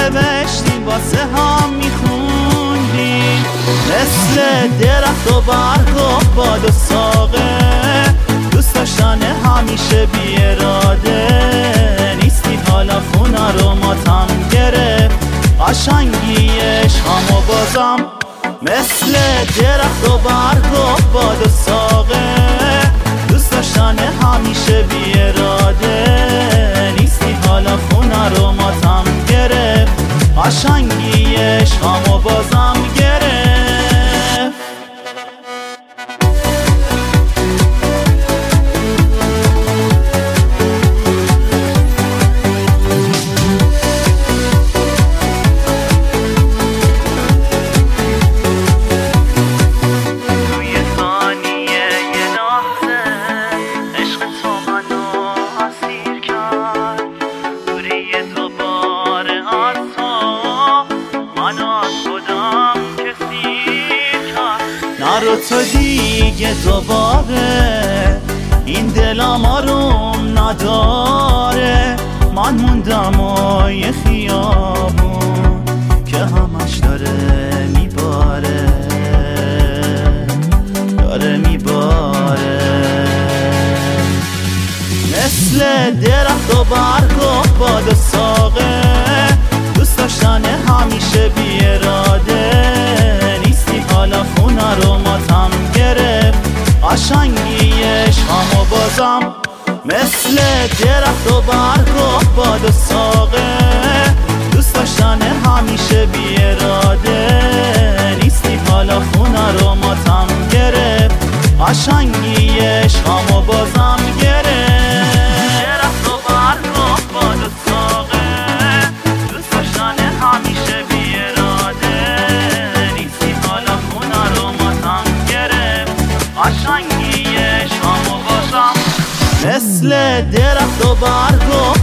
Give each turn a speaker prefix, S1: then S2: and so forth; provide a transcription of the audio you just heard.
S1: نوشتیم واسه هم میخوندیم، مثل درخت و برگ و باد و ساقه، دوست داشتن همیشه بی اراده. نیستی حالا خونه رو ماتم گرفت، قشنگیش همو بازم، مثل درخت و برگ و باد و ساقه، دوست داشتن همیشه بی اراده. نیستی حالا خونه رو ماتم گرفت، قشنگیش همو بازم گرفت. نرو تو دیگه دوباره، این دلم آروم نداره. من موندم و یه خیابون که همش داره میباره، داره میباره. مثل درخت و برگ و باد و ساقه، دوست داشتن همیشه بی اراده. حالا خونه رو ماتم گرفت، قشنگیش همو بازم، مثل درخت و برگ و باد و ساقه، دوست داشتن همیشه بی اراده. نیستی حالا خونه رو ماتم گرفت، قشنگیش همو بازم گرفت. درخت و برگ و باد و ساقه، دوست داشتن همیشه بی اراده. قشنگیش همو بازم، مثل درخت و برگ و